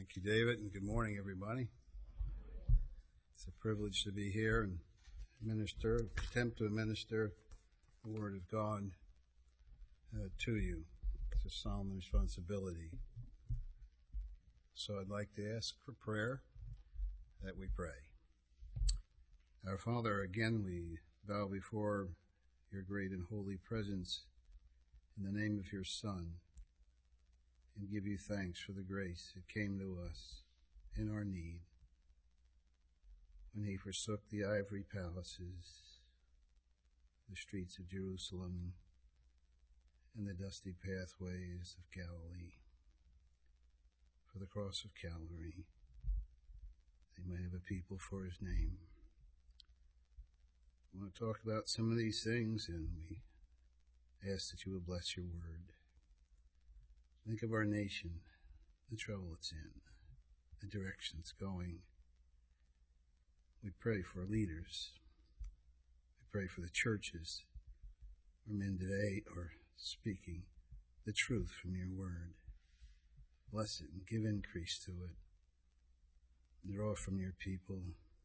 Thank you, David, and good morning, everybody. It's a privilege to be here and attempt to minister the Word of God to you. It's a solemn responsibility. So I'd like to ask for prayer that we pray. Our Father, again we bow before your great and holy presence in the name of your Son, and give you thanks for the grace that came to us in our need when he forsook the ivory palaces, the streets of Jerusalem, and the dusty pathways of Galilee for the cross of Calvary, that he might have a people for his name. I want to talk about some of these things, and we ask that you will bless your word. Think of our nation, the trouble it's in, the direction it's going. We pray for leaders. We pray for the churches where men today are speaking the truth from your word. Bless it and give increase to it. Draw from your people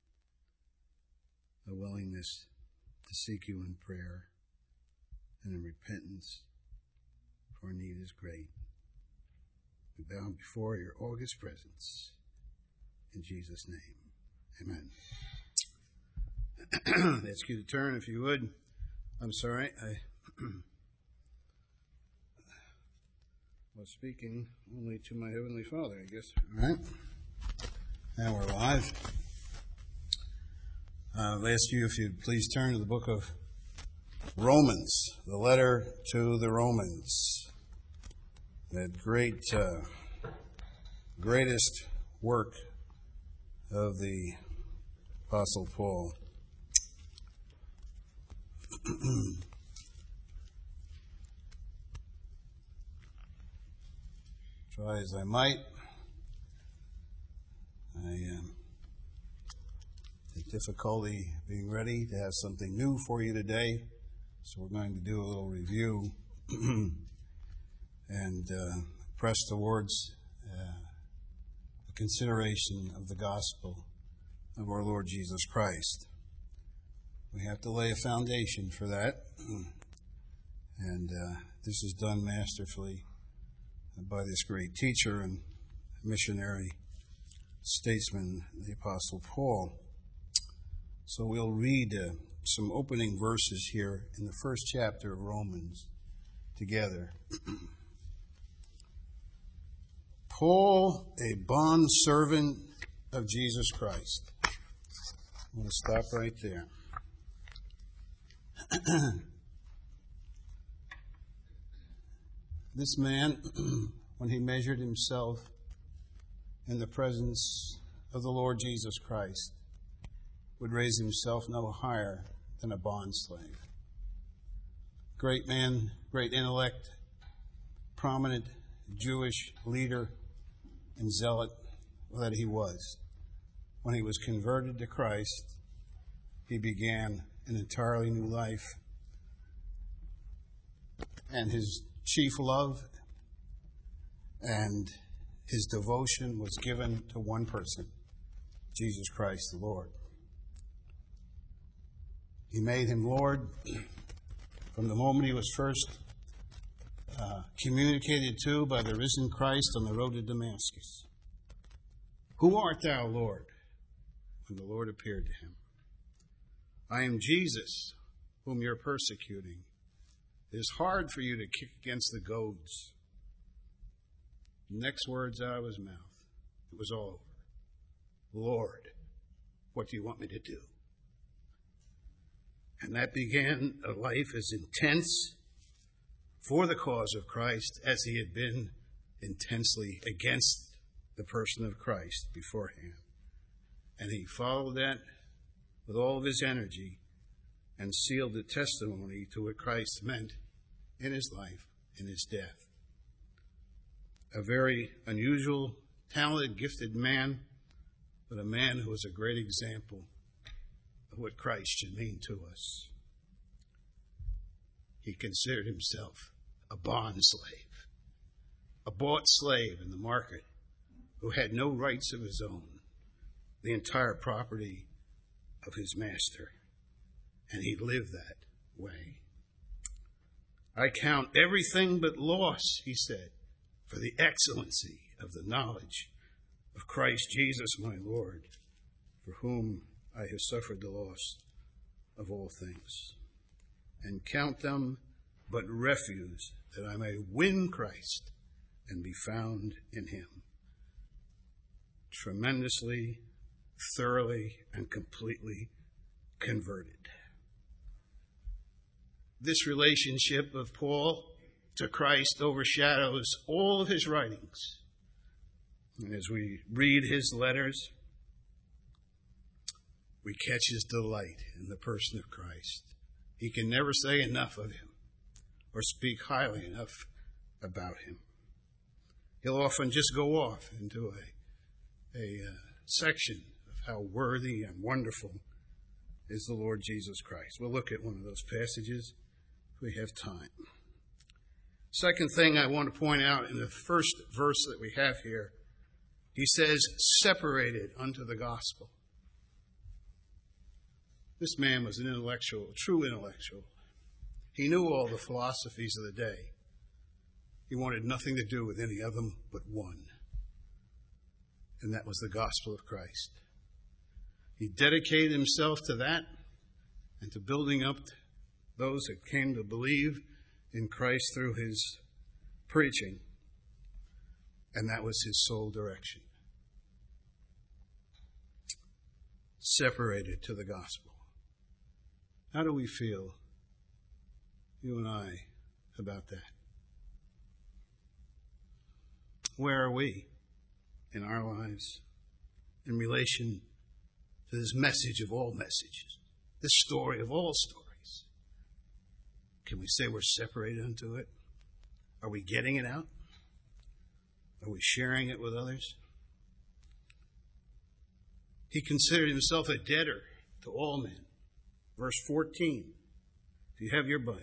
a willingness to seek you in prayer and in repentance, for our need is great. We bow before your august presence. In Jesus' name, amen. Ask you to turn, if you would. I'm sorry, I was speaking only to my Heavenly Father, I guess. All right. Now we're live. I'll ask you if you'd please turn to the book of Romans, the letter to the Romans. That greatest work of the Apostle Paul. Try as I might, I had difficulty being ready to have something new for you today, so we're going to do a little review and press towards a consideration of the gospel of our Lord Jesus Christ. We have to lay a foundation for that, and this is done masterfully by this great teacher and missionary statesman, the Apostle Paul. So we'll read some opening verses here in the first chapter of Romans together. Paul, a bondservant of Jesus Christ. I'm going to stop right there. This man, when he measured himself in the presence of the Lord Jesus Christ, would raise himself no higher than a bondslave. Great man, great intellect, prominent Jewish leader and zealot that he was. When he was converted to Christ, he began an entirely new life. And his chief love and his devotion was given to one person, Jesus Christ the Lord. He made him Lord from the moment he was first communicated to by the risen Christ on the road to Damascus. Who art thou, Lord? When the Lord appeared to him. I am Jesus, whom you're persecuting. It is hard for you to kick against the goads. The next words out of his mouth, it was all over. Lord, what do you want me to do? And that began a life as intense for the cause of Christ as he had been intensely against the person of Christ beforehand. And he followed that with all of his energy and sealed the testimony to what Christ meant in his life, in his death. A very unusual, talented, gifted man, but a man who was a great example of what Christ should mean to us. He considered himself a bond slave, a bought slave in the market who had no rights of his own, the entire property of his master, and he lived that way. I count everything but loss, he said, for the excellency of the knowledge of Christ Jesus my Lord, for whom I have suffered the loss of all things, and count them but refuse, that I may win Christ and be found in him, tremendously, thoroughly, and completely converted. This relationship of Paul to Christ overshadows all of his writings. And as we read his letters, we catch his delight in the person of Christ. He can never say enough of him or speak highly enough about him. He'll often just go off into a section of how worthy and wonderful is the Lord Jesus Christ. We'll look at one of those passages if we have time. Second thing I want to point out in the first verse that we have here, he says, separated unto the gospel. This man was an intellectual, a true intellectual. He knew all the philosophies of the day. He wanted nothing to do with any of them but one, and that was the gospel of Christ. He dedicated himself to that and to building up those that came to believe in Christ through his preaching, and that was his sole direction. Separated to the gospel. How do we feel, you and I, about that? Where are we in our lives in relation to this message of all messages, this story of all stories? Can we say we're separated unto it? Are we getting it out? Are we sharing it with others? He considered himself a debtor to all men. Verse 14, if you have your Bible.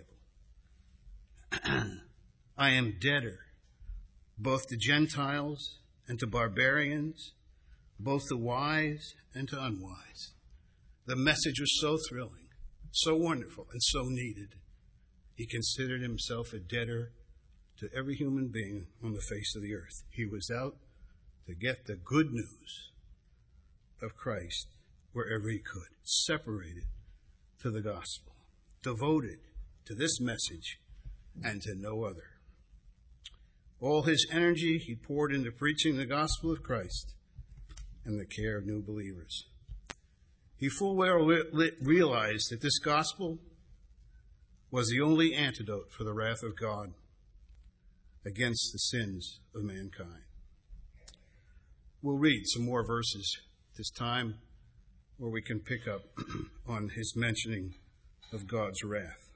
I am debtor both to Gentiles and to barbarians, both to wise and to unwise. The message was so thrilling, so wonderful, and so needed. He considered himself a debtor to every human being on the face of the earth. He was out to get the good news of Christ wherever he could, separated to the gospel, devoted to this message and to no other. All his energy he poured into preaching the gospel of Christ and the care of new believers. He full well realized that this gospel was the only antidote for the wrath of God against the sins of mankind. We'll read some more verses this time where we can pick up on his mentioning of God's wrath.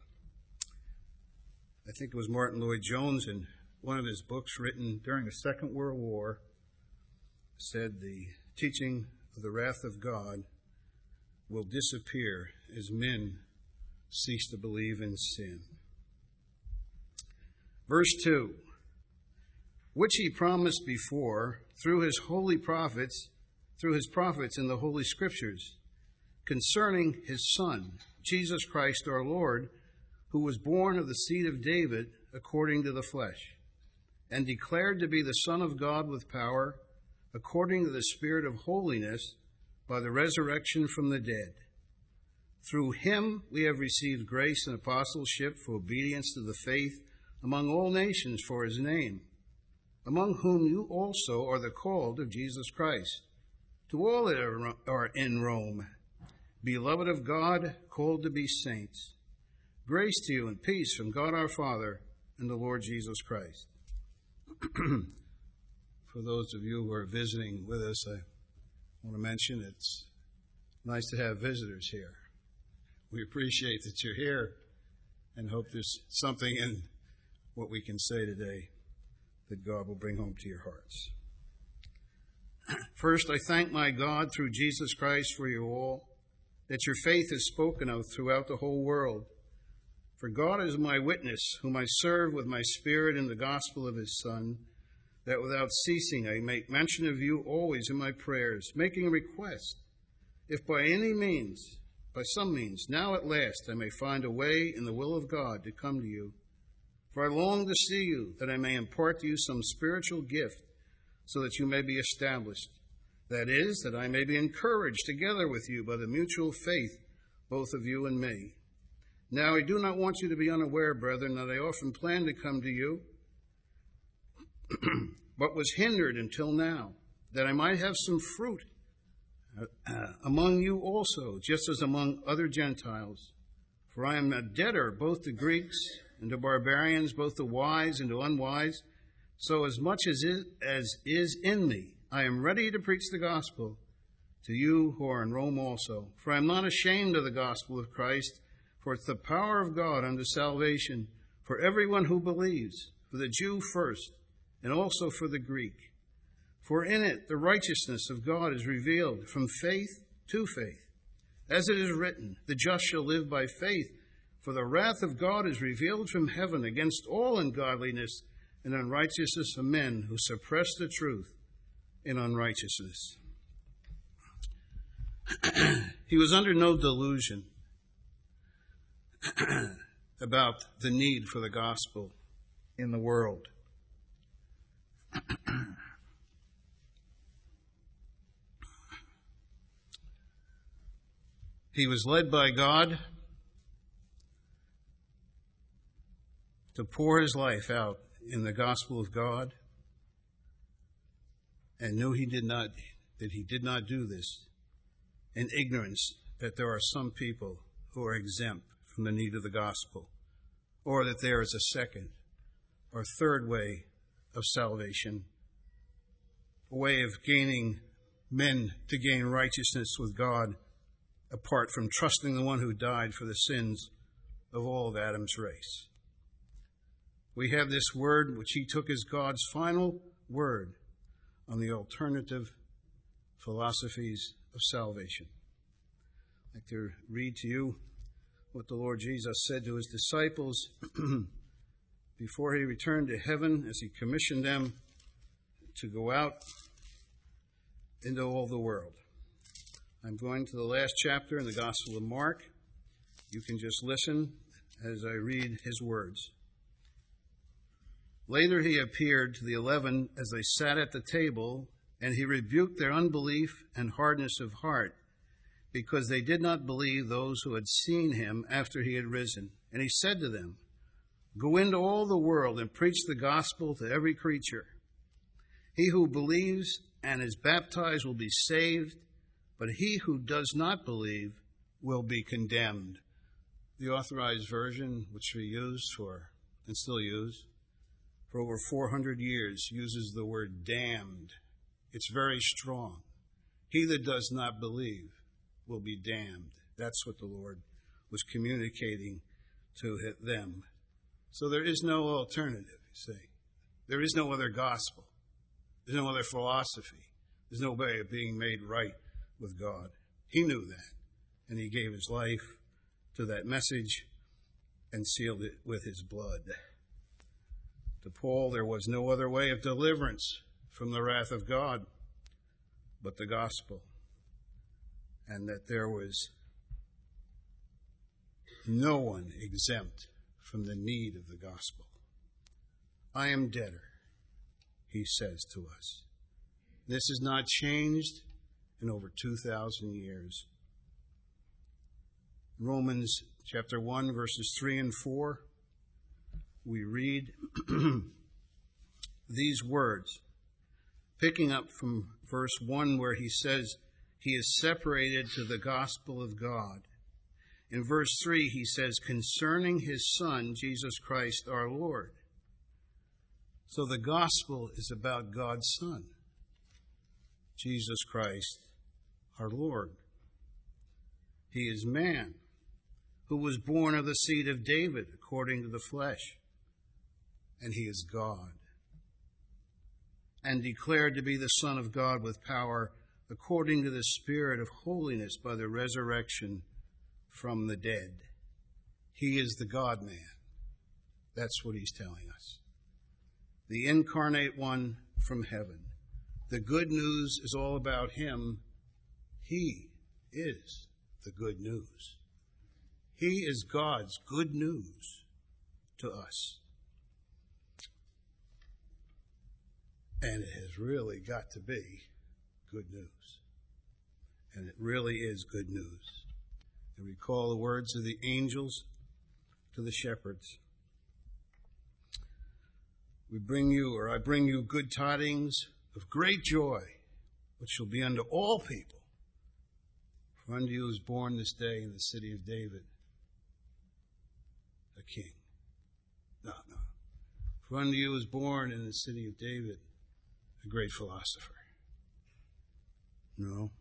I think it was Martin Lloyd-Jones in one of his books written during the Second World War said the teaching of the wrath of God will disappear as men cease to believe in sin. Verse 2, which he promised before through his prophets in the Holy Scriptures, concerning his Son, Jesus Christ our Lord, who was born of the seed of David according to the flesh, and declared to be the Son of God with power, according to the Spirit of holiness, by the resurrection from the dead. Through him we have received grace and apostleship for obedience to the faith among all nations for his name, among whom you also are the called of Jesus Christ. To all that are in Rome, beloved of God, called to be saints, grace to you and peace from God our Father and the Lord Jesus Christ. For those of you who are visiting with us, I want to mention it's nice to have visitors here. We appreciate that you're here and hope there's something in what we can say today that God will bring home to your hearts. First, I thank my God through Jesus Christ for you all, that your faith is spoken of throughout the whole world. For God is my witness, whom I serve with my spirit in the gospel of his Son, that without ceasing I make mention of you always in my prayers, making a request, if by any means, by some means, now at last I may find a way in the will of God to come to you. For I long to see you, that I may impart to you some spiritual gift, so that you may be established. That is, that I may be encouraged together with you by the mutual faith, both of you and me. Now I do not want you to be unaware, brethren, that I often planned to come to you, but was hindered until now, that I might have some fruit among you also, just as among other Gentiles. For I am a debtor both to Greeks and to barbarians, both to wise and to unwise. So as much as is in me, I am ready to preach the gospel to you who are in Rome also. For I am not ashamed of the gospel of Christ, for it's the power of God unto salvation for everyone who believes, for the Jew first, and also for the Greek. For in it the righteousness of God is revealed from faith to faith. As it is written, the just shall live by faith, for the wrath of God is revealed from heaven against all ungodliness and unrighteousness of men who suppress the truth in unrighteousness. He was under no delusion about the need for the gospel in the world. He was led by God to pour his life out in the gospel of God, and knew he did not do this in ignorance that there are some people who are exempt from the need of the gospel, or that there is a second or third way of salvation, a way of gaining men to gain righteousness with God apart from trusting the one who died for the sins of all of Adam's race. We have this word which he took as God's final word on the alternative philosophies of salvation. I'd like to read to you what the Lord Jesus said to his disciples before he returned to heaven, as he commissioned them to go out into all the world. I'm going to the last chapter in the Gospel of Mark. You can just listen as I read his words. Later he appeared to the 11 as they sat at the table, and he rebuked their unbelief and hardness of heart, because they did not believe those who had seen him after he had risen. And he said to them, "Go into all the world and preach the gospel to every creature. He who believes and is baptized will be saved, but he who does not believe will be condemned." The Authorized Version, which we used for and still use for over 400 years, uses the word damned. It's very strong. He that does not believe will be damned. That's what the Lord was communicating to them. So there is no alternative, you see. There is no other gospel. There's no other philosophy. There's no way of being made right with God. He knew that, and he gave his life to that message and sealed it with his blood. To Paul, there was no other way of deliverance from the wrath of God but the gospel, and that there was no one exempt from the need of the gospel. I am debtor, he says to us. This has not changed in over 2,000 years. Romans chapter 1, verses 3 and 4, we read these words, picking up from verse 1 where he says he is separated to the gospel of God. In verse 3 he says, concerning his Son, Jesus Christ our Lord. So the gospel is about God's Son, Jesus Christ our Lord. He is man who was born of the seed of David according to the flesh, and he is God, and declared to be the Son of God with power according to the Spirit of holiness by the resurrection from the dead. He is the God-man. That's what he's telling us. the incarnate one from heaven. The good news is all about him. He is the good news. He is God's good news to us. And it has really got to be good news. And it really is good news. And recall the words of the angels to the shepherds. I bring you good tidings of great joy, which shall be unto all people. For unto you is born this day in the city of David a king. No. For unto you is born in the city of David a great philosopher. No.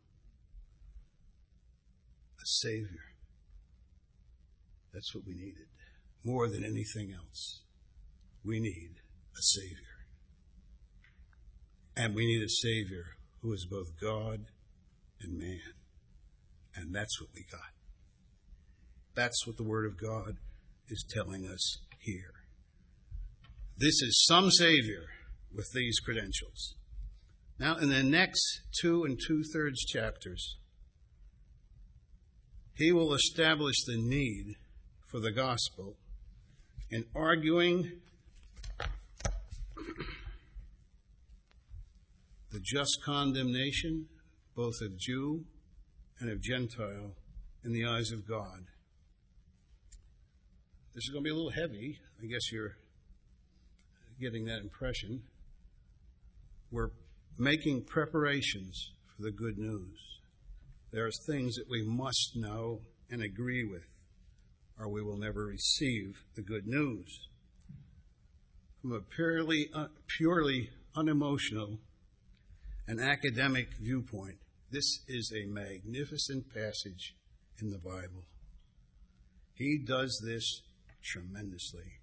A Savior. That's what we needed. More than anything else. We need a Savior. And we need a Savior who is both God and man. And that's what we got. That's what the Word of God is telling us here. This is some Savior with these credentials. Now, in the next 2 2/3 chapters, he will establish the need for the gospel in arguing the just condemnation both of Jew and of Gentile in the eyes of God. This is going to be a little heavy. I guess you're getting that impression. We're making preparations for the good news. There are things that we must know and agree with, or we will never receive the good news. From a purely unemotional and academic viewpoint, this is a magnificent passage in the Bible. He does this tremendously.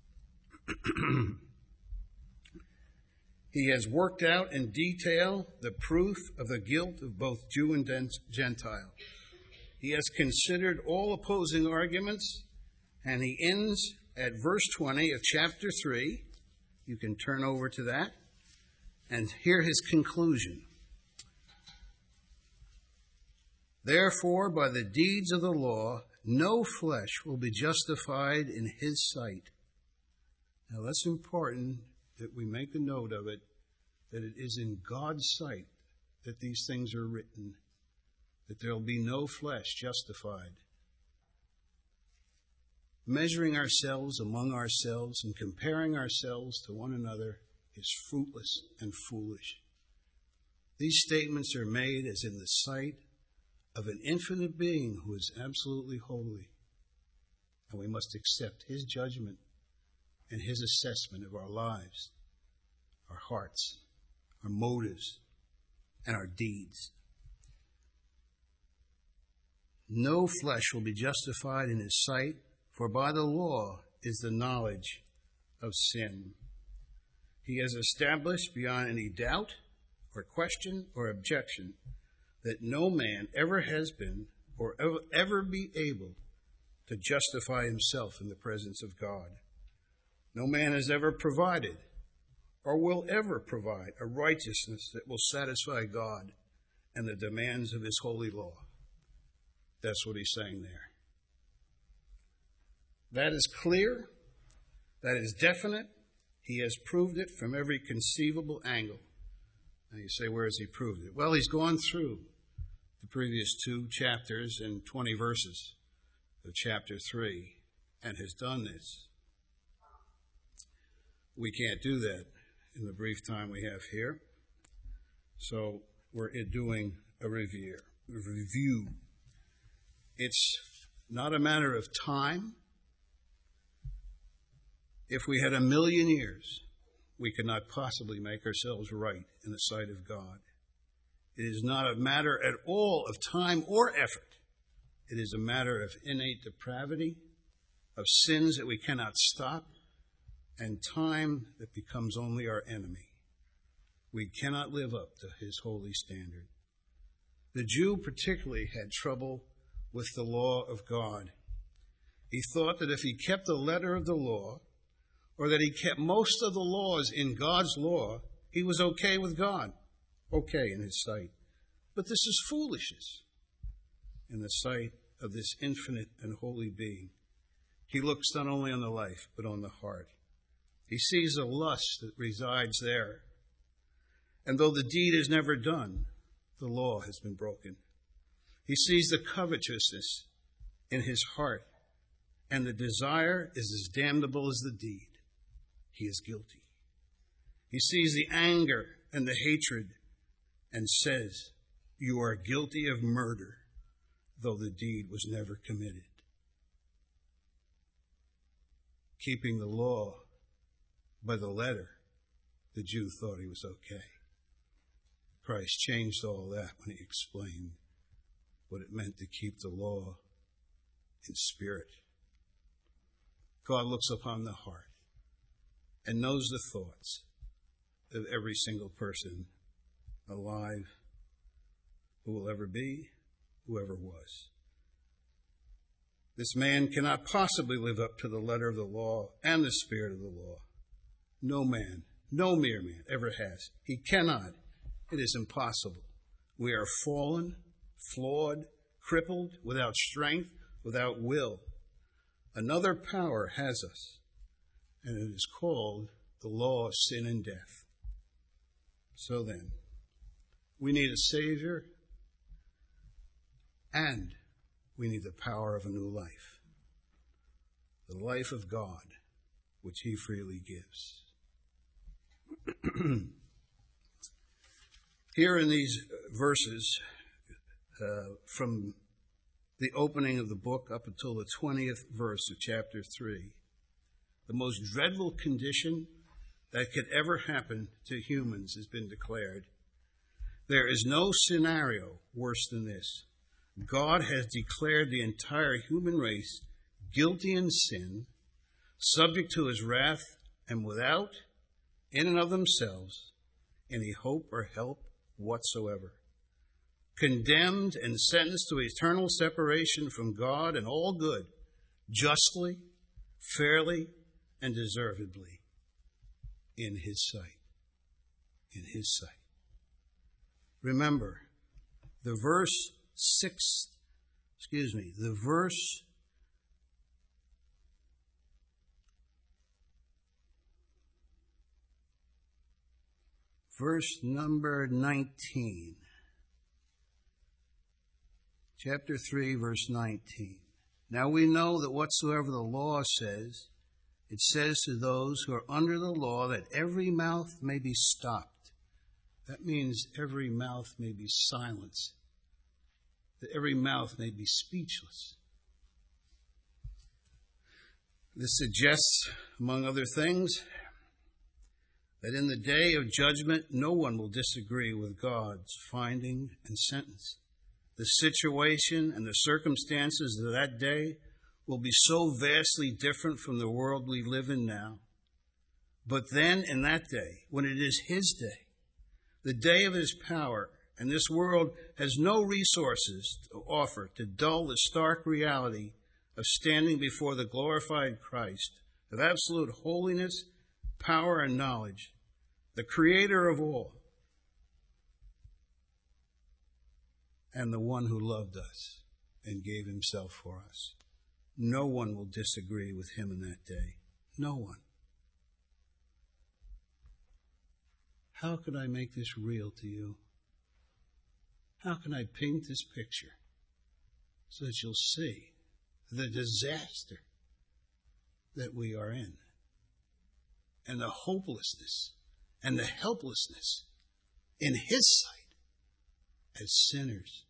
He has worked out in detail the proof of the guilt of both Jew and Gentile. He has considered all opposing arguments, and he ends at verse 20 of chapter 3. You can turn over to that and hear his conclusion. Therefore, by the deeds of the law, no flesh will be justified in his sight. Now, that's important that we make a note of it, that it is in God's sight that these things are written, that there will be no flesh justified. Measuring ourselves among ourselves and comparing ourselves to one another is fruitless and foolish. These statements are made as in the sight of an infinite being who is absolutely holy, and we must accept his judgment and his assessment of our lives, our hearts, our motives, and our deeds. No flesh will be justified in his sight, for by the law is the knowledge of sin. He has established beyond any doubt or question or objection that no man ever has been or ever be able to justify himself in the presence of God. No man has ever provided or will ever provide a righteousness that will satisfy God and the demands of his holy law. That's what he's saying there. That is clear. That is definite. He has proved it from every conceivable angle. Now you say, where has he proved it? Well, he's gone through the previous 2 chapters and 20 verses of chapter 3 and has done this. We can't do that in the brief time we have here. So we're doing a review. It's not a matter of time. If we had 1,000,000 years, we could not possibly make ourselves right in the sight of God. It is not a matter at all of time or effort. It is a matter of innate depravity, of sins that we cannot stop, and time that becomes only our enemy. We cannot live up to his holy standard. The Jew particularly had trouble with the law of God. He thought that if he kept the letter of the law, or that he kept most of the laws in God's law, he was okay with God, okay in his sight. But this is foolishness in the sight of this infinite and holy being. He looks not only on the life, but on the heart. He sees the lust that resides there. And though the deed is never done, the law has been broken. He sees the covetousness in his heart, and the desire is as damnable as the deed. He is guilty. He sees the anger and the hatred and says, "You are guilty of murder, though the deed was never committed." Keeping the law by the letter, the Jew thought he was okay. Christ changed all that when he explained what it meant to keep the law in spirit. God looks upon the heart and knows the thoughts of every single person alive, who will ever be, whoever was. This man cannot possibly live up to the letter of the law and the spirit of the law. No man, no mere man ever has. He cannot. It is impossible. We are fallen, flawed, crippled, without strength, without will. Another power has us, and it is called the law of sin and death. So then, we need a Savior, and we need the power of a new life, the life of God, which he freely gives. Here in these verses, from the opening of the book up until the 20th verse of chapter 3, the most dreadful condition that could ever happen to humans has been declared. There is no scenario worse than this. God has declared the entire human race guilty in sin, subject to his wrath, and without, in and of themselves, any hope or help whatsoever. Condemned and sentenced to eternal separation from God and all good, justly, fairly, and deservedly, in his sight. In his sight. Remember, the verse 19. Chapter 3, verse 19. Now we know that whatsoever the law says, it says to those who are under the law that every mouth may be stopped. That means every mouth may be silenced. That every mouth may be speechless. This suggests, among other things, that in the day of judgment, no one will disagree with God's finding and sentence. The situation and the circumstances of that day will be so vastly different from the world we live in now. But then in that day, when it is his day, the day of his power, and this world has no resources to offer to dull the stark reality of standing before the glorified Christ, of absolute holiness, power, and knowledge, the creator of all, and the one who loved us and gave himself for us. No one will disagree with him in that day. No one. How can I make this real to you? How can I paint this picture so that you'll see the disaster that we are in, and the hopelessness and the helplessness in his sight as sinners?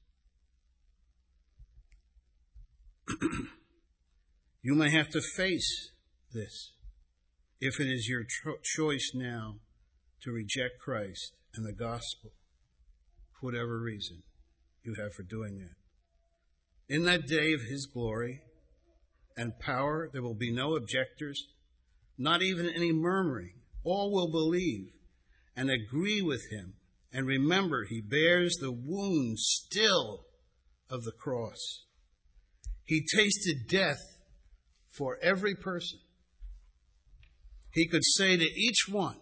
You may have to face this if it is your choice now to reject Christ and the gospel, for whatever reason you have for doing that. In that day of his glory and power, there will be no objectors, not even any murmuring. All will believe and agree with him. And remember, he bears the wounds still of the cross. He tasted death for every person. he could say to each one,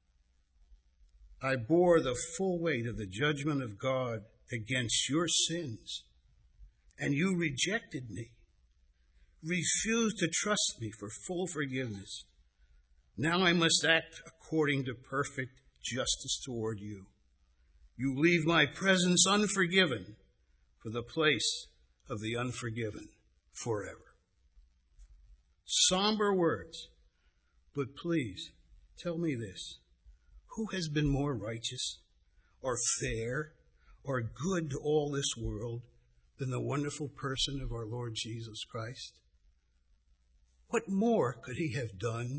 I bore the full weight of the judgment of God against your sins, and you rejected me, refused to trust me for full forgiveness. Now I must act according to perfect justice toward you. You leave my presence unforgiven for the place of the unforgiven forever. Somber words, but please tell me this. Who has been more righteous or fair or good to all this world than the wonderful person of our Lord Jesus Christ? What more could he have done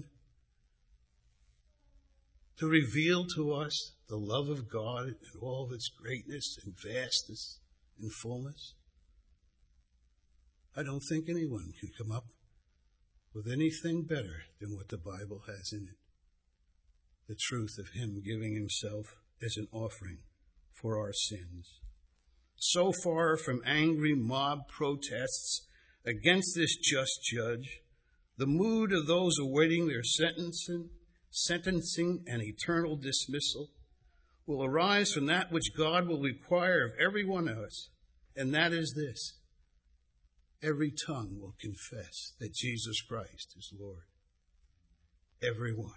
to reveal to us the love of God in all of its greatness and vastness and fullness? I don't think anyone could come up with anything better than what the Bible has in it. The truth of him giving himself as an offering for our sins. So far from angry mob protests against this just judge, the mood of those awaiting their sentencing and eternal dismissal will arise from that which God will require of every one of us, and that is this. Every tongue will confess that Jesus Christ is Lord. Every one.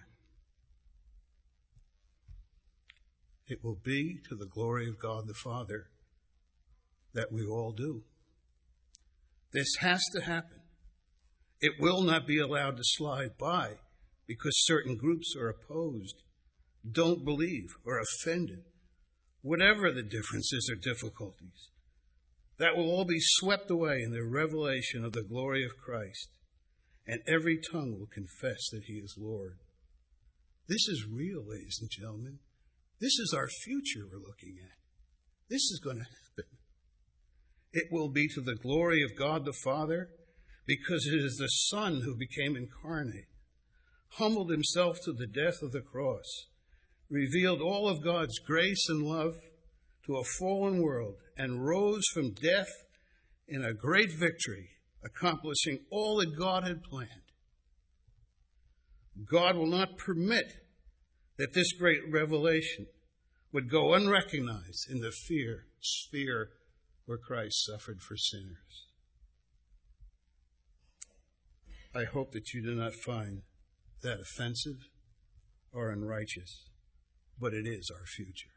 It will be to the glory of God the Father that we all do. This has to happen. It will not be allowed to slide by because certain groups are opposed, don't believe, or offended. Whatever the differences or difficulties, that will all be swept away in the revelation of the glory of Christ, and every tongue will confess that he is Lord. This is real, ladies and gentlemen. This is our future we're looking at. This is going to happen. It will be to the glory of God the Father, because it is the Son who became incarnate, humbled himself to the death of the cross, revealed all of God's grace and love to a fallen world, and rose from death in a great victory, accomplishing all that God had planned. God will not permit that this great revelation would go unrecognized in the sphere where Christ suffered for sinners. I hope that you do not find that offensive or unrighteous, but it is our future.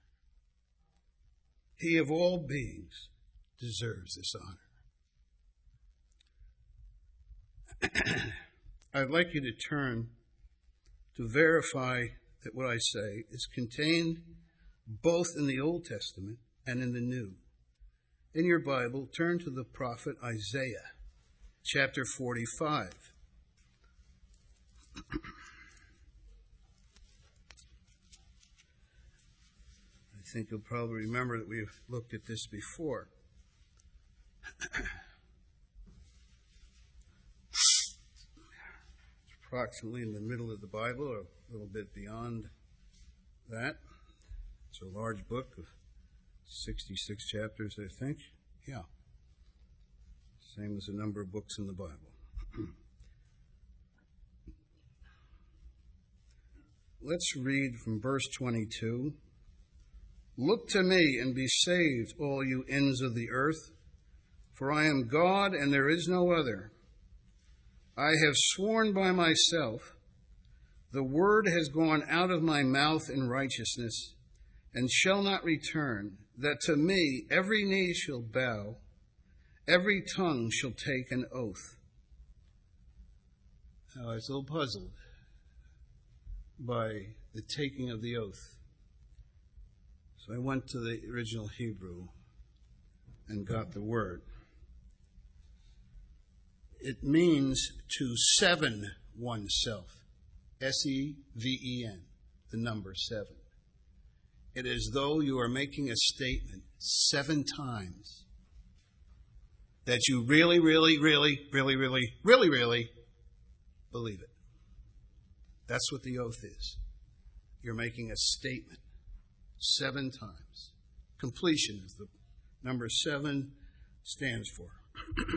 He of all beings deserves this honor. I'd like you to turn to verify that what I say is contained both in the Old Testament and in the New. In your Bible, turn to the prophet Isaiah, chapter 45. I think you'll probably remember that we've looked at this before. It's approximately in the middle of the Bible, or a little bit beyond that. It's a large book of 66 chapters, I think. Yeah. Same as the number of books in the Bible. Let's read from verse 22. Look to me and be saved, all you ends of the earth, for I am God and there is no other. I have sworn by myself, the word has gone out of my mouth in righteousness, and shall not return, that to me every knee shall bow, every tongue shall take an oath. Now, I was a little puzzled by the taking of the oath. So I went to the original Hebrew and got the word. It means to seven oneself. S-E-V-E-N, the number 7. It is though you are making a statement 7 times that you really believe it. That's what the oath is. You're making a statement 7 times. Completion is the number 7 stands for.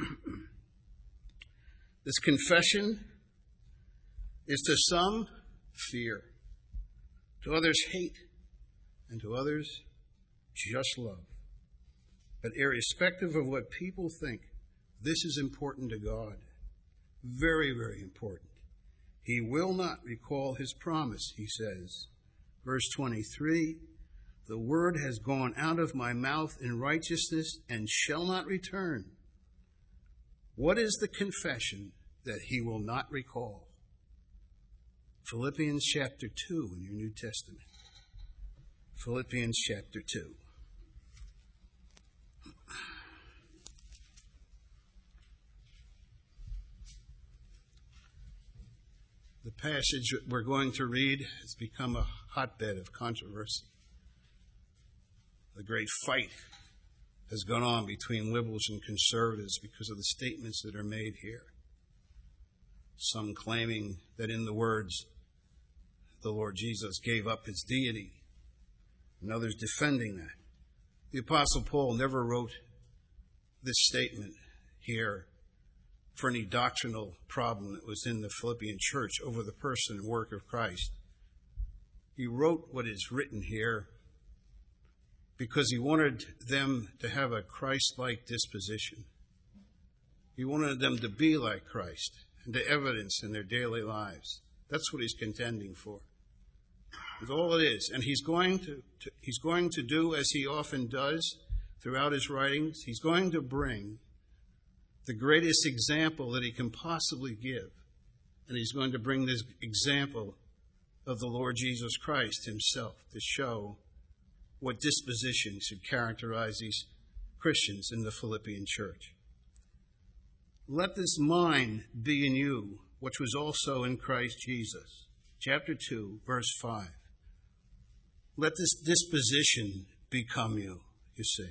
This confession is to some fear. To others, hate. And to others, just love. But irrespective of what people think, this is important to God. Very, very important. He will not recall his promise, he says. Verse 23, the word has gone out of my mouth in righteousness and shall not return. What is the confession that he will not recall? Philippians chapter 2 in your New Testament. Philippians chapter 2. The passage we're going to read has become a hotbed of controversy. The great fight has gone on between liberals and conservatives because of the statements that are made here. Some claiming that in the words, the Lord Jesus gave up his deity, and others defending that. The Apostle Paul never wrote this statement here for any doctrinal problem that was in the Philippian church over the person and work of Christ. He wrote what is written here because he wanted them to have a Christ-like disposition. He wanted them to be like Christ and to evidence in their daily lives. That's what he's contending for. That's all it is. And he's going to do as he often does throughout his writings. He's going to bring the greatest example that he can possibly give. And he's going to bring this example of the Lord Jesus Christ himself to show what disposition should characterize these Christians in the Philippian church. Let this mind be in you, which was also in Christ Jesus. Chapter 2, verse 5. Let this disposition become you, you see.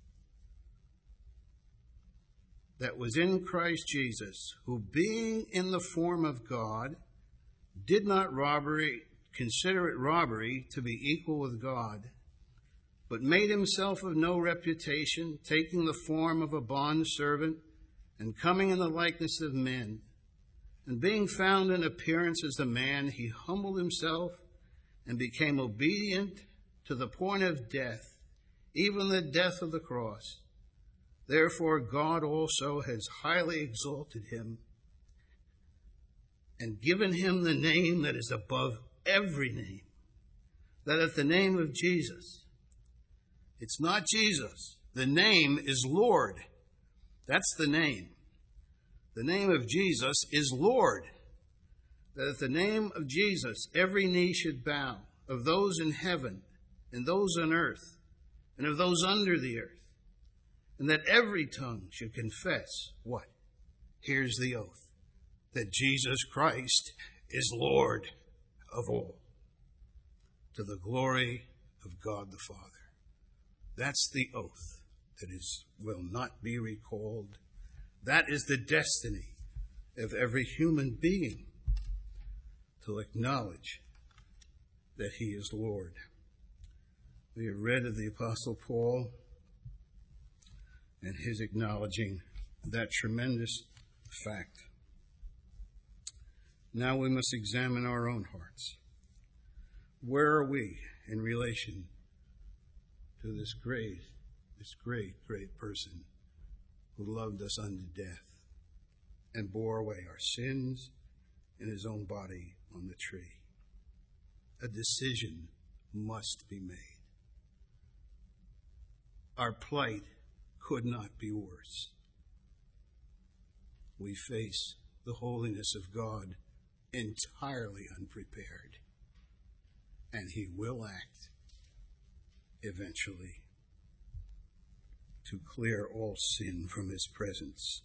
That was in Christ Jesus, who being in the form of God, did not consider it robbery to be equal with God, but made himself of no reputation, taking the form of a bondservant, and coming in the likeness of men. And being found in appearance as a man, he humbled himself and became obedient to the point of death, even the death of the cross. Therefore, God also has highly exalted him and given him the name that is above every name, that at the name of Jesus, it's not Jesus. The name is Lord. That's the name. The name of Jesus is Lord. That at the name of Jesus, every knee should bow, of those in heaven and those on earth and of those under the earth. And that every tongue should confess what? Here's the oath. That Jesus Christ is Lord of all, to the glory of God the Father. That's the oath that will not be recalled. That is the destiny of every human being, to acknowledge that he is Lord. We have read of the Apostle Paul and his acknowledging that tremendous fact. Now we must examine our own hearts. Where are we in relation to this great person who loved us unto death and bore away our sins in his own body on the tree? A decision must be made. Our plight could not be worse. We face the holiness of God entirely unprepared, and he will act eventually to clear all sin from his presence.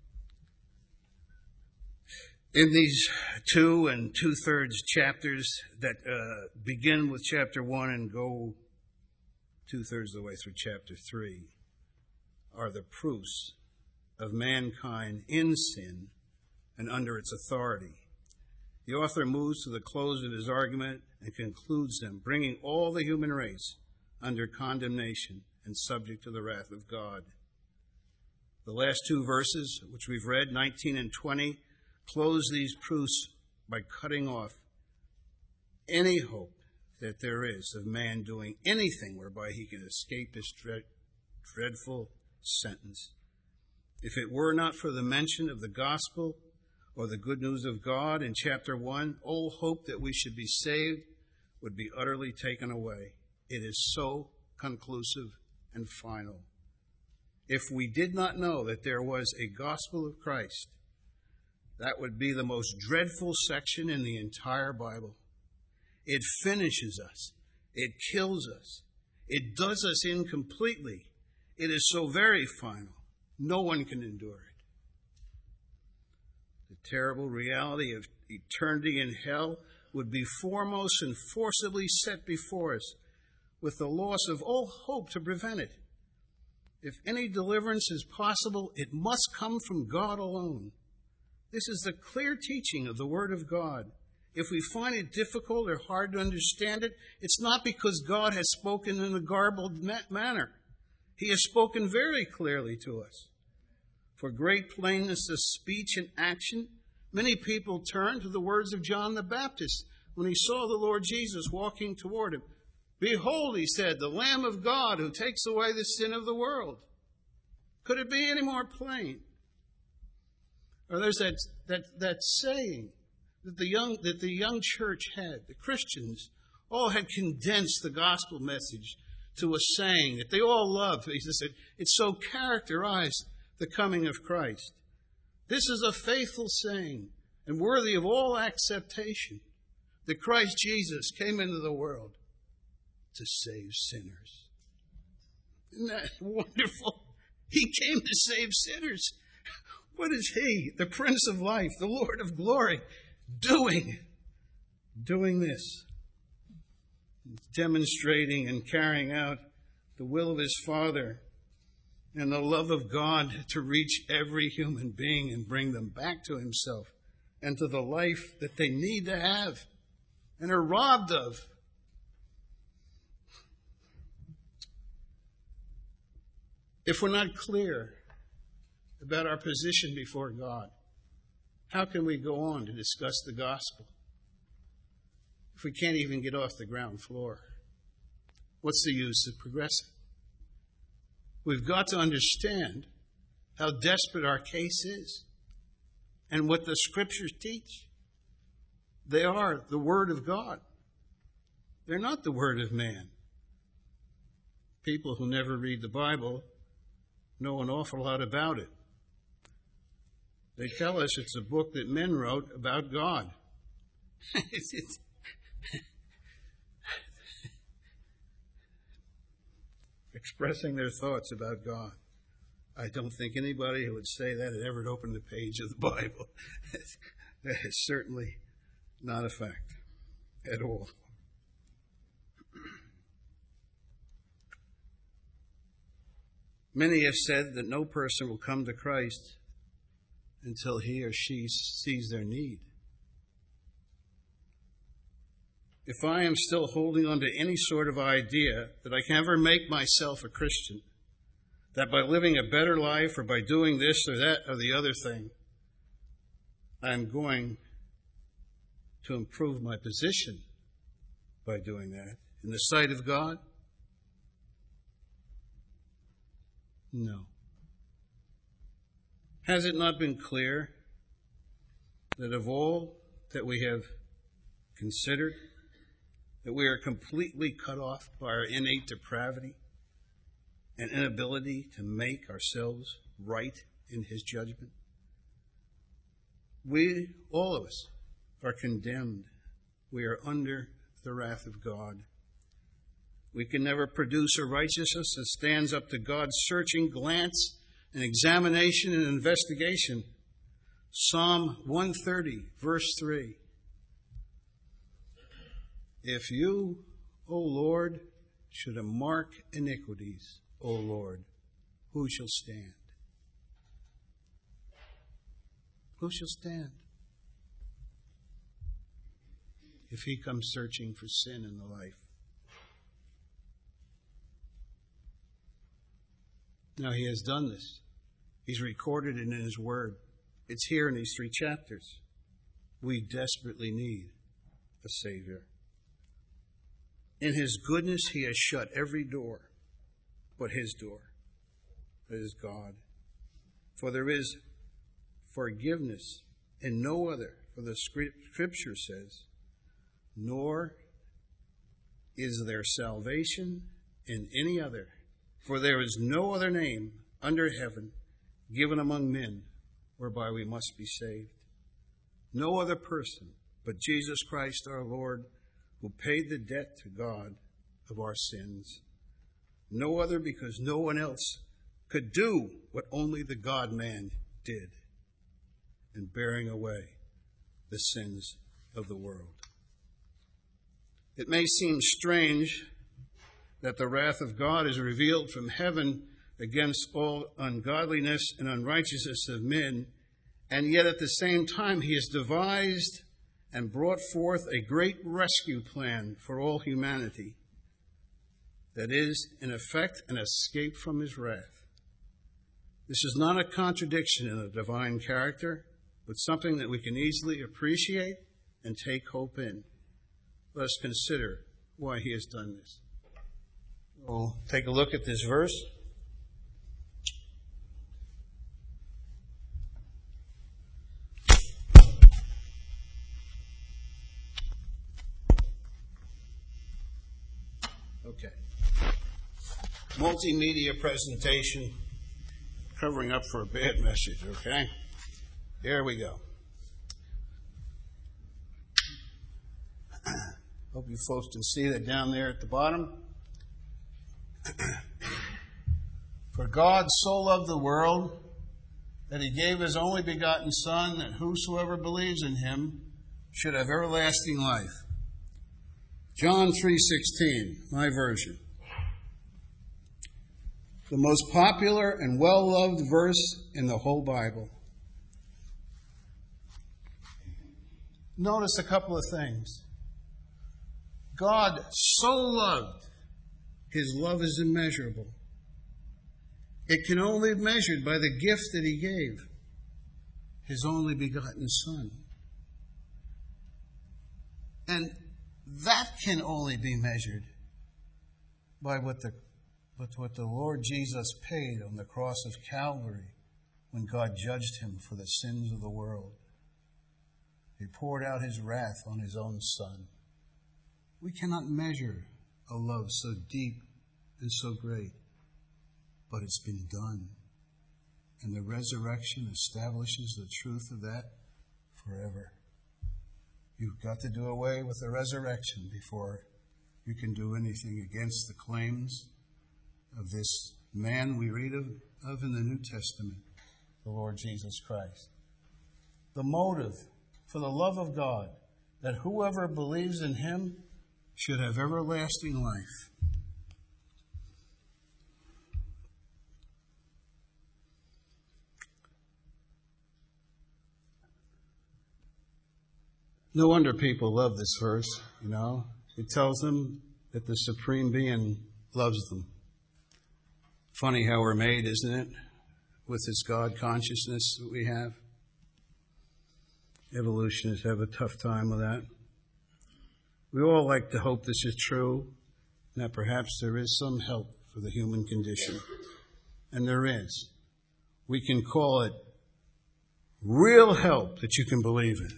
In these 2 2/3 chapters that begin with chapter 1 and go 2/3 of the way through chapter 3 are the proofs of mankind in sin and under its authority. The author moves to the close of his argument and concludes them, bringing all the human race under condemnation and subject to the wrath of God. The last 2 verses, which we've read, 19 and 20, close these proofs by cutting off any hope that there is of man doing anything whereby he can escape this dreadful sentence. If it were not for the mention of the gospel or the good news of God in chapter 1, all hope that we should be saved would be utterly taken away. It is so conclusive and final. If we did not know that there was a gospel of Christ, that would be the most dreadful section in the entire Bible. It finishes us. It kills us. It does us in completely. It is so very final. No one can endure it. The terrible reality of eternity in hell would be foremost and forcibly set before us, with the loss of all hope to prevent it. If any deliverance is possible, it must come from God alone. This is the clear teaching of the Word of God. If we find it difficult or hard to understand it, it's not because God has spoken in a garbled manner. He has spoken very clearly to us. For great plainness of speech and action, many people turn to the words of John the Baptist when he saw the Lord Jesus walking toward him. Behold, he said, the Lamb of God who takes away the sin of the world. Could it be any more plain? Or there's that saying that the young church had, the Christians all had condensed the gospel message to a saying that they all loved. He said, it so characterized the coming of Christ. This is a faithful saying and worthy of all acceptation, that Christ Jesus came into the world to save sinners. Isn't that wonderful? He came to save sinners. What is he, the Prince of Life, the Lord of Glory, doing? Doing this. Demonstrating and carrying out the will of his Father and the love of God to reach every human being and bring them back to himself and to the life that they need to have and are robbed of. If we're not clear about our position before God, how can we go on to discuss the gospel if we can't even get off the ground floor? What's the use of progressing? We've got to understand how desperate our case is and what the Scriptures teach. They are the Word of God. They're not the Word of man. People who never read the Bible know an awful lot about it. They tell us it's a book that men wrote about God. Expressing their thoughts about God. I don't think anybody who would say that had ever opened a page of the Bible. That is certainly not a fact at all. Many have said that no person will come to Christ until he or she sees their need. If I am still holding on to any sort of idea that I can ever make myself a Christian, that by living a better life or by doing this or that or the other thing, I'm going to improve my position by doing that in the sight of God? No. Has it not been clear that of all that we have considered, that we are completely cut off by our innate depravity and inability to make ourselves right in his judgment? We, all of us, are condemned. We are under the wrath of God. We can never produce a righteousness that stands up to God's searching glance and examination and investigation. Psalm 130, verse 3. If you, O Lord, should mark iniquities, O Lord, who shall stand? Who shall stand? If he comes searching for sin in the life. Now, he has done this. He's recorded it in his word. It's here in these 3 chapters. We desperately need a Savior. In his goodness, he has shut every door but his door, that is God. For there is forgiveness in no other, for the Scripture says, nor is there salvation in any other, for there is no other name under heaven given among men whereby we must be saved. No other person but Jesus Christ our Lord, who paid the debt to God of our sins. No other, because no one else could do what only the God-man did in bearing away the sins of the world. It may seem strange that the wrath of God is revealed from heaven against all ungodliness and unrighteousness of men, and yet at the same time he has devised and brought forth a great rescue plan for all humanity that is, in effect, an escape from his wrath. This is not a contradiction in the divine character, but something that we can easily appreciate and take hope in. Let us consider why he has done this. We'll take a look at this verse. Okay. Multimedia presentation covering up for a bad message, okay? Here we go. Hope you folks can see that down there at the bottom. For God so loved the world that he gave his only begotten Son, that whosoever believes in him should have everlasting life. John 3:16, my version. The most popular and well-loved verse in the whole Bible. Notice a couple of things. God so loved, his love is immeasurable. It can only be measured by the gift that he gave, his only begotten Son. And that can only be measured by what the Lord Jesus paid on the cross of Calvary when God judged him for the sins of the world. He poured out his wrath on his own Son. We cannot measure a love so deep and so great, but it's been done. And the resurrection establishes the truth of that forever. You've got to do away with the resurrection before you can do anything against the claims of this man we read of in the New Testament, the Lord Jesus Christ. The motive for the love of God, that whoever believes in him should have everlasting life. No wonder people love this verse, you know. It tells them that the Supreme Being loves them. Funny how we're made, isn't it? With this God consciousness that we have. Evolutionists have a tough time with that. We all like to hope this is true, and that perhaps there is some help for the human condition. And there is. We can call it real help that you can believe in.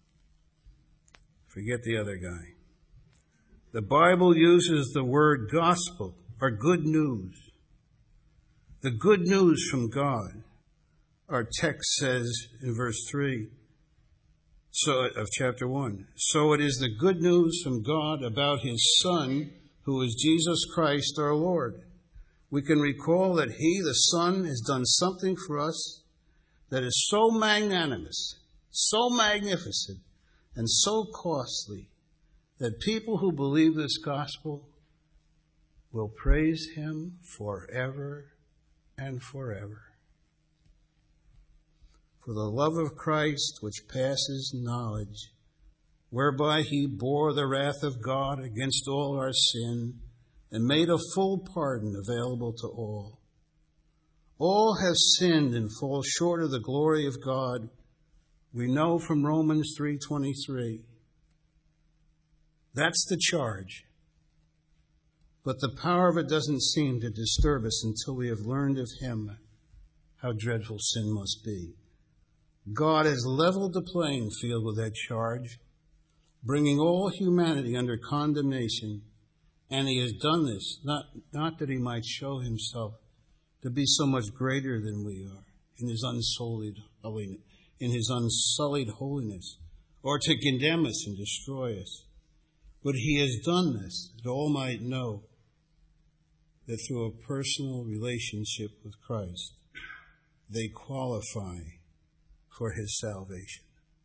Forget the other guy. The Bible uses the word gospel, or good news. The good news from God. Our text says in verse 3 of chapter 1, so it is the good news from God about his Son, who is Jesus Christ our Lord. We can recall that he, the Son, has done something for us that is so magnanimous, so magnificent, and so costly that people who believe this gospel will praise him forever and forever. For the love of Christ, which passes knowledge, whereby he bore the wrath of God against all our sin, and made a full pardon available to all. All have sinned and fall short of the glory of God. We know from Romans 3:23. That's the charge. But the power of it doesn't seem to disturb us until we have learned of him how dreadful sin must be. God has leveled the playing field with that charge, bringing all humanity under condemnation, and he has done this, not that he might show himself to be so much greater than we are in his unsullied holiness, or to condemn us and destroy us. But he has done this that all might know that through a personal relationship with Christ, they qualify for his salvation.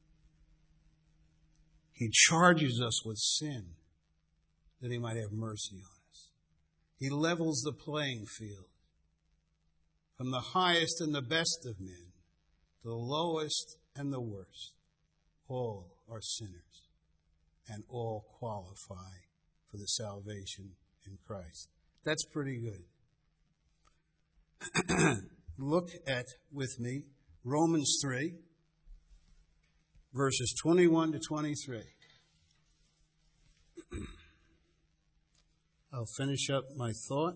He charges us with sin that he might have mercy on us. He levels the playing field from the highest and the best of men to the lowest and the worst. All are sinners and all qualify for the salvation in Christ. That's pretty good. Look at, with me, Romans 3, verses 21 to 23. I'll finish up my thought.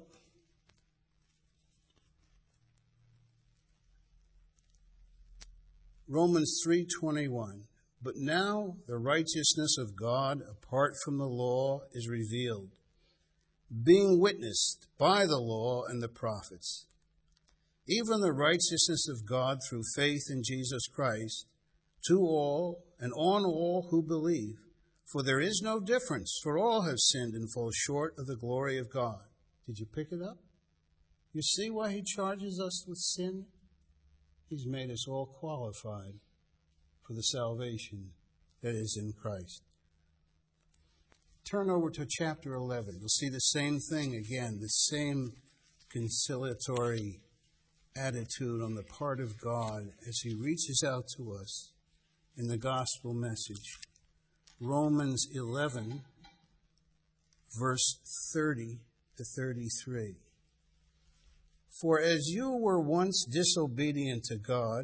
Romans 3:21. But now the righteousness of God apart from the law is revealed, being witnessed by the law and the prophets, even the righteousness of God through faith in Jesus Christ, to all and on all who believe. For there is no difference, for all have sinned and fall short of the glory of God. Did you pick it up? You see why he charges us with sin? He's made us all qualified for the salvation that is in Christ. Turn over to chapter 11. You'll see the same thing again, the same conciliatory attitude on the part of God as he reaches out to us in the gospel message. Romans 11, verse 30 to 33. For as you were once disobedient to God,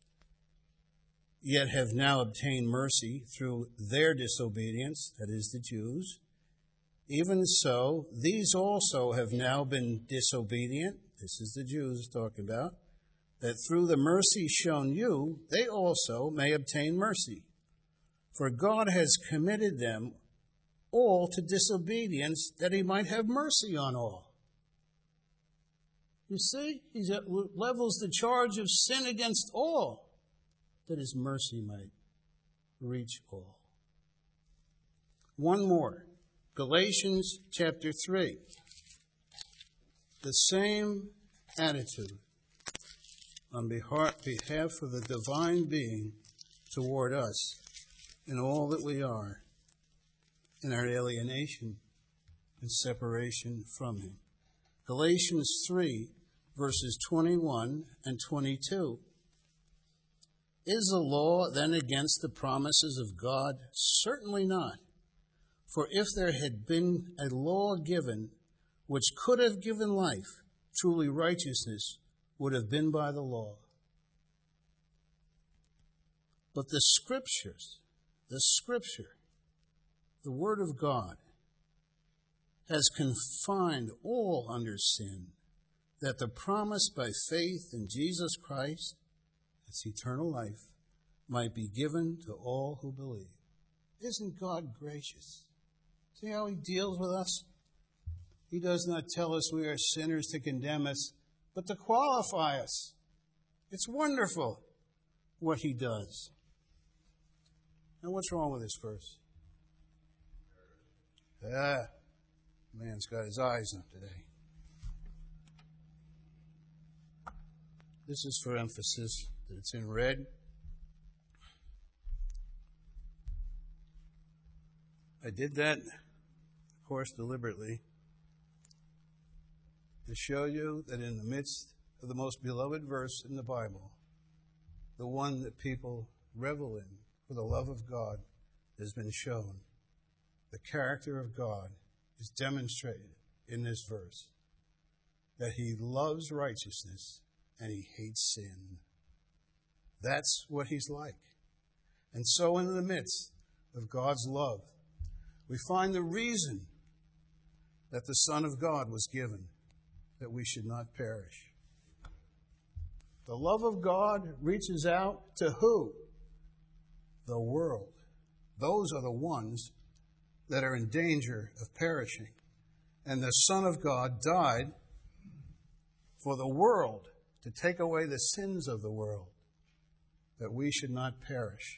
yet have now obtained mercy through their disobedience, that is the Jews, even so, these also have now been disobedient, this is the Jews talking about, that through the mercy shown you, they also may obtain mercy. For God has committed them all to disobedience, that he might have mercy on all. You see, he levels the charge of sin against all, that his mercy might reach all. One more, Galatians chapter 3. The same attitude on behalf of the divine being toward us in all that we are, in our alienation and separation from him. Galatians 3, verses 21 and 22. Is the law then against the promises of God? Certainly not. For if there had been a law given which could have given life, truly righteousness would have been by the law. But the Scripture, the Word of God, has confined all under sin, that the promise by faith in Jesus Christ, that's eternal life, might be given to all who believe. Isn't God gracious? See how he deals with us? He does not tell us we are sinners to condemn us, but to qualify us. It's wonderful what he does. Now, what's wrong with this verse? Man's got his eyes up today. This is for emphasis that it's in red. I did that, of course, deliberately, to show you that in the midst of the most beloved verse in the Bible, the one that people revel in for the love of God has been shown. The character of God is demonstrated in this verse, that he loves righteousness and he hates sin. That's what he's like. And so in the midst of God's love, we find the reason that the Son of God was given, that we should not perish. The love of God reaches out to who? The world. Those are the ones that are in danger of perishing. And the Son of God died for the world, to take away the sins of the world, that we should not perish.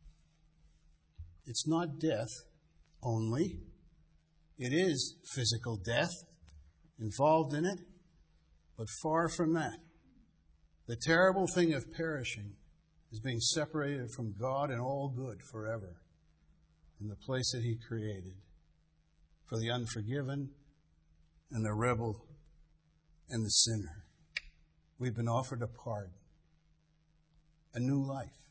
It's not death only. It is physical death involved in it, but far from that. The terrible thing of perishing is being separated from God and all good forever in the place that He created for the unforgiven and the rebel and the sinner. We've been offered a pardon, a new life.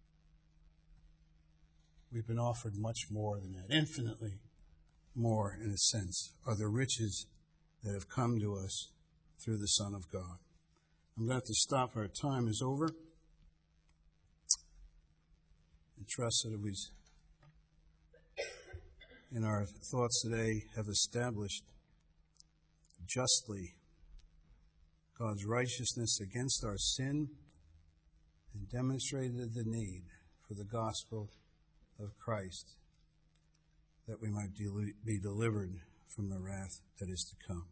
We've been offered much more than that, infinitely more, in a sense, are the riches that have come to us through the Son of God. I'm going to have to stop. Our time is over. I trust that we, in our thoughts today, have established justly God's righteousness against our sin and demonstrated the need for the gospel of Christ, that we might be delivered from the wrath that is to come.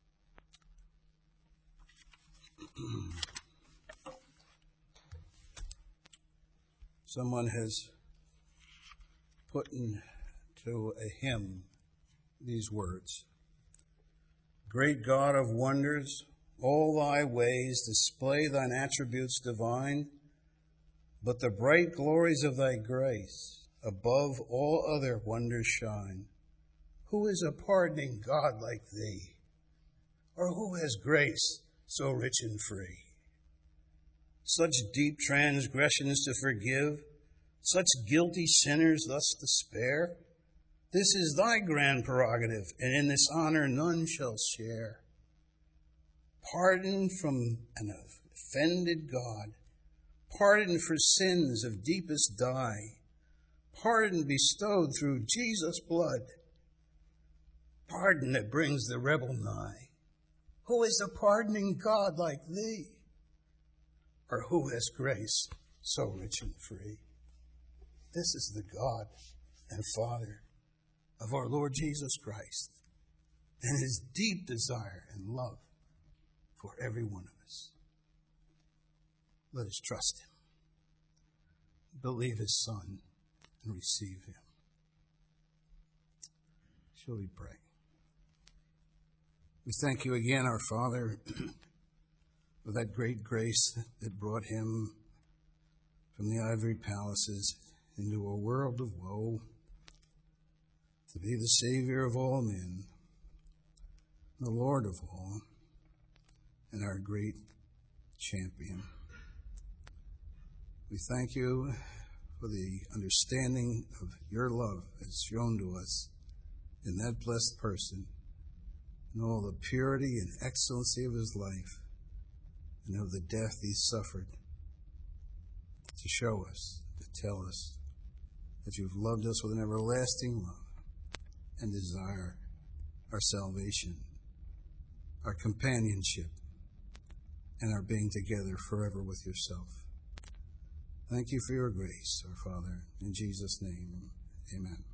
Someone has put into a hymn these words: Great God of wonders, all thy ways display thine attributes divine, but the bright glories of thy grace above all other wonders shine. Who is a pardoning God like thee? Or who has grace so rich and free? Such deep transgressions to forgive, such guilty sinners thus to spare? This is thy grand prerogative, and in this honor none shall share. Pardon from an offended God, pardon for sins of deepest dye, pardon bestowed through Jesus' blood, pardon that brings the rebel nigh. Who is a pardoning God like thee? Or who has grace so rich and free? This is the God and Father of our Lord Jesus Christ, and His deep desire and love for every one of us. Let us trust Him, believe His Son, and receive Him. Shall we pray? We thank You again, our Father, for that great grace that brought Him from the ivory palaces into a world of woe, to be the Savior of all men, the Lord of all, and our great champion. We thank You for the understanding of Your love as shown to us in that blessed person, and all the purity and excellency of His life, and of the death He suffered, to show us, to tell us that You've loved us with an everlasting love and desire our salvation, our companionship, and our being together forever with Yourself. Thank You for Your grace, our Father. In Jesus' name, amen.